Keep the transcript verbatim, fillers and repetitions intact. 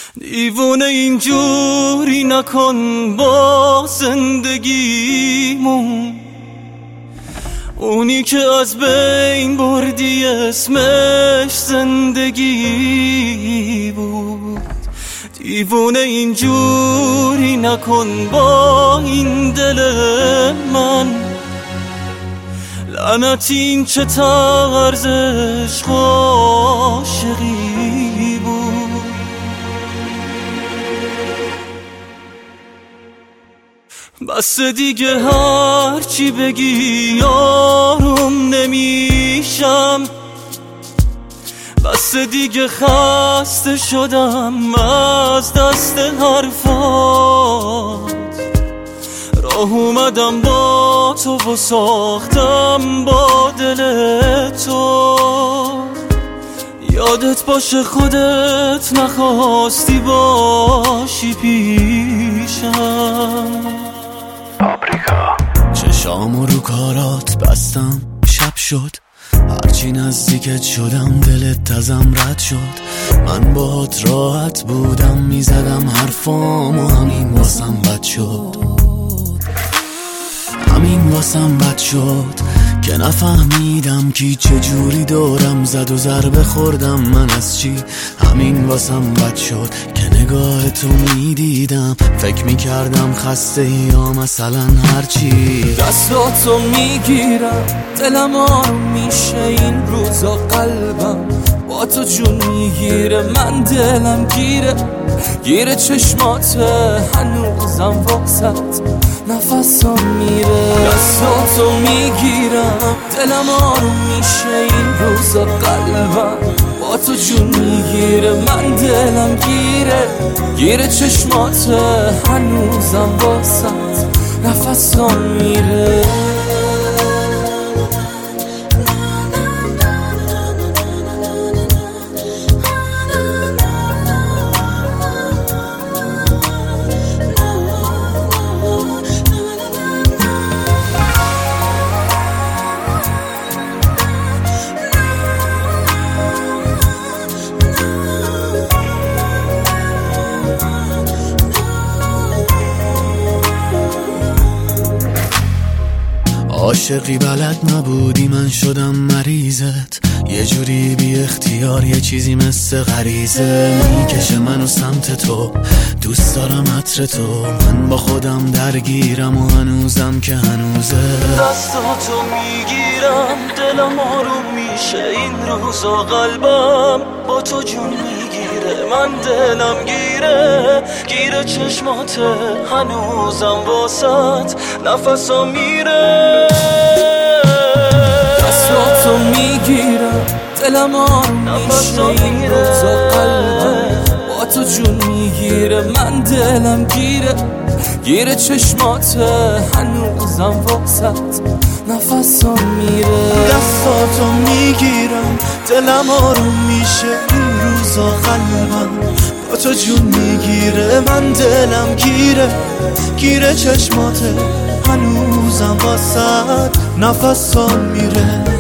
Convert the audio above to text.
دیوونه اینجوری نکن با زندگیمون، اونی که از بین بردی اسمش زندگی بود. دیوونه اینجوری نکن با این دل من، لعنت این چه طرز عشق عاشقی بود. بس دیگه هرچی بگی آروم نمیشم، بس دیگه خسته شدم از دست حرفات. راه اومدم با تو و ساختم با دل تو، یادت باشه خودت نخواستی باشی پیشم. پاپریکا. چشامو رو کارات بستم، شب شد هرچی نزدیکت شدم دلت تزم رد شد. من باهات راحت بودم، میزدم حرفامو، همین واسم بد شد، همین واسم بد شد که نفهمیدم کی چجوری دورم زد و ضربه خوردم من از چی. همین واسم بد شد که نگاه تو میدیدم، فکر میکردم خسته یا مثلا هرچی. دستاتو میگیرم دلم آروم میشه این روزا، قلبم با تو جون میگیره، من دلم گیره گیره چشماته، هنوزم واسط نفسم میره. دستاتو میگیرم دلم آروم میشه این روزا، قلبم با تو جون میگیره، من دلم گیره گیره چشماته، هنوزم واسط نفسم میره. عاشقی بلد نبودی، من شدم مریضت، یه جوری بی اختیار، یه چیزی مثل غریزه میکشه منو سمت تو. دوست دارم عطر تو، من با خودم درگیرم و هنوزم که هنوزه. دستاتو میگیرم دلم آروم میشه این روزا، قلبم با تو جون میگیره، من دلم گیره گیره چشماته، هنوزم واسط نفسم میره. دستاتو میگیرم دلم آروم میشه این روزا، قلبم با تو جون میگیره، من دلم گیره گیره چشماته، هنوزم واسط نفسم میره. دستاتو میگیرم دلم آروم میشه این روزا، قلبم با تو جون میگیره، من دلم گیره گیره چشماته، هنوزم واسط نفسم میره.